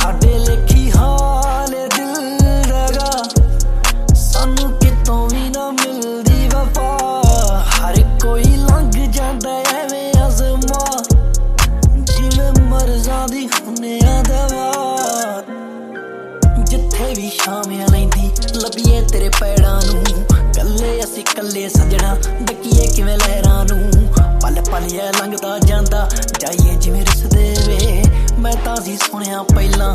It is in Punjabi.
ਸਾਡੇ ਲੇਖੀ ਹਾਲ ਦਿਲ ਦਗਾ ਸਾਨੂੰ ਕਿਤੋਂ ਵੀ ਨਾ ਮਿਲਦੀ ਵਫਾ ਹਰ ਕੋਈ ਲੰਘ ਜਾਂਦਾ ਐਵੇਂ ਅਜ਼ਮਾ ਜਿਵੇਂ ਮਰਜ਼ਾਂ ਦੀ ਹੁੰਨਿਆਂ ਦਵਾ ਜਿੱਥੇ ਵੀ ਸ਼ਾਮਿਆਂ ਲੈਂਦੀ ਲੱਭੀਏ ਤੇਰੇ ਪੈੜਾਂ ਨੂੰ ਕੱਲੇ ਅਸੀਂ ਕੱਲੇ ਸੱਜਣਾ ਡੱਕੀਏ ਕਿਵੇਂ ਲਹਿਰਾਂ ਨੂੰ ਪਲ ਪਲ ਇਹ ਲੰਘਦਾ ਜਾਂਦਾ ਜਾਈਏ ਜਿਵੇਂ ਰਿਸਦੇ ਵੇ ਮੈਂ ਤਾਂ ਸੀ ਸੁਣਿਆ ਪਹਿਲਾਂ